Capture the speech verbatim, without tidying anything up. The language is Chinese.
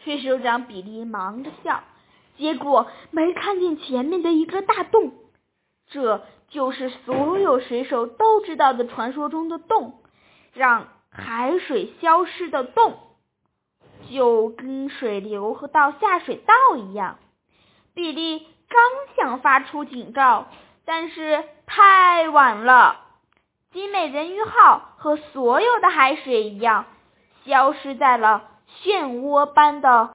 水手长比利忙着笑，结果没看见前面的一个大洞。这就是所有水手都知道的传说中的洞，让海水消失的洞，就跟水流和到下水道一样。比利刚想发出警告，但是太晚了。金美人鱼号和所有的海水一样，消失在了漩涡般的